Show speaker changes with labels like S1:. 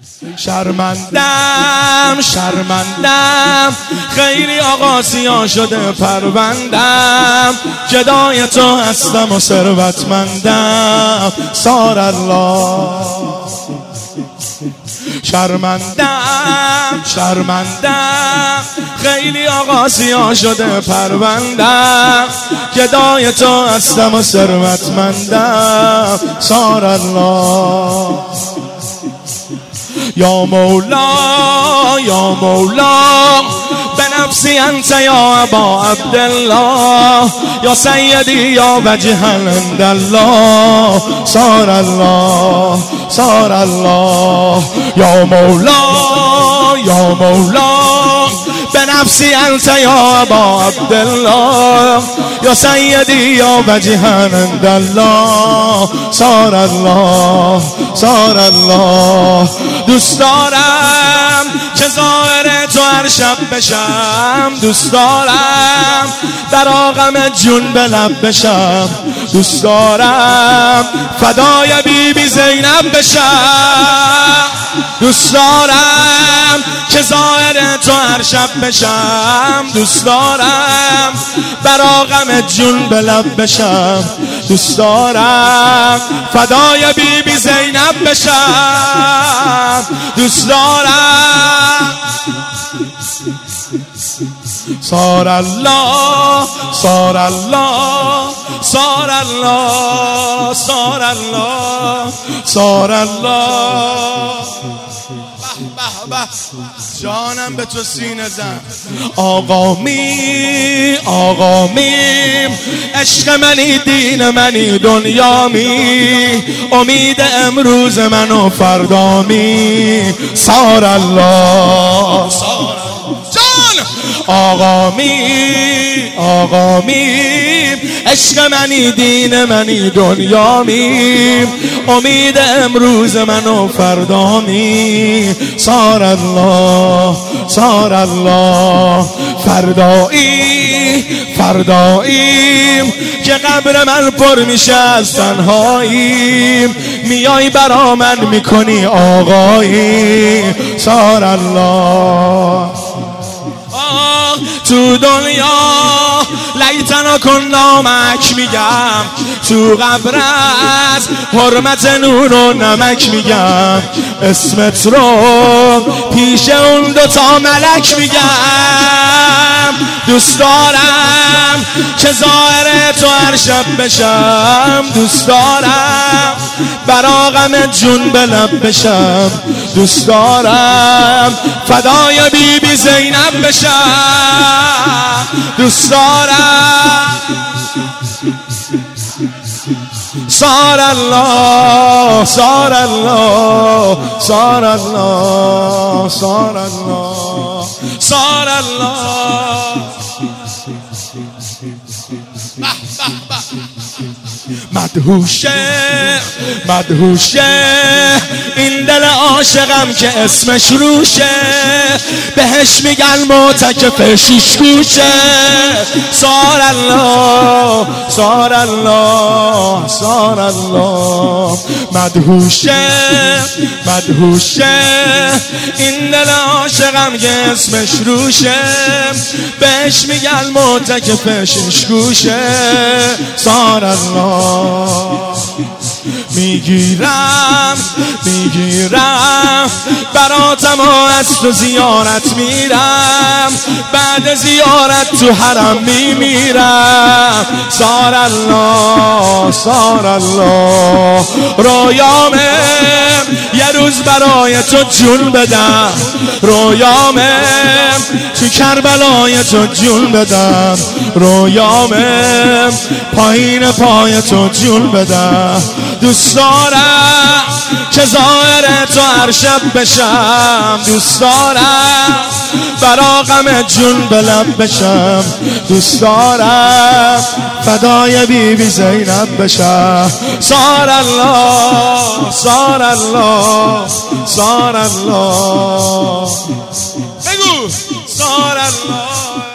S1: شرمندم خیلی آغازیا شده پروندم، جدای تو هستم و ثروتمندم سار الله. شرمندم خیلی آغازیا شده پروندم، جدای تو هستم و ثروتمندم سار الله. یا مولا بنفسی انت یا ابا عبدالله، یا سیدی یا وجه عند الله سار الله. یا مولا بنفسی انت یا ابا عبدالله، یا سیدی یا وجه عند الله سار الله. دوست دارم که ظاهر تو هر شب بشم، دوست دارم در آغم جون به لب بشم، دوست دارم فدای بی زینب بشم، دوست دارم که ظاهر تو هر شب بشم، دوست دارم بر آغم جون به لب بشم، دوست دارم فدای بی زینب بشم، دوست دارم. سار الله سار الله سار الله سار الله سار الله. جانم به تو سینه زن. آقامیم عشق منی، دین منی، دنیامی، امید امروز من و فردامی سار الله. جان آقامیم عشق منی، دین منی، دنیامی، امید امروز من و فردامی سار الله. فرداییم که قبر من پر میشه از تنهاییم، میای برا من میکنی آقایی سار الله. تو دنیا لیتنا کنا مک میگم، تو قبر از حرمت نور و نمک میگم، اسمت رو پیش اون دوتا ملک میگم. دوست دارم که ظاهر تو هر شب بشم، دوست دارم بر آغم جون به لب بشم، دوست دارم فدای بی زینب بشم، دوست دارم. سار الله سار الله سار الله سار الله سار الله. مدهوشه این دل عاشقم که اسمش روشه، بهش میگن معتکف شیش گوشه سار الله سار الله سار الله. مدهوشه این دل عاشقم که اسمش روشه، بهش میگن معتکف شیش گوشه سار الله. میگیرم براتم و از تو زیارت میرم، بعد زیارت تو حرم میمیرم سار الله. رویامه یه روز برای تو جون بدم، رویامه تو کربلای تو جون بدم، رویامه پایین پای تو جون بدم. دوست دارم که ظاهر تو هر شب بشم، دوست دارم بر آغم جون به لب بشم، دوست دارم فدای بی زینب بشم سار الله سار الله سار الله. بگو سار الله.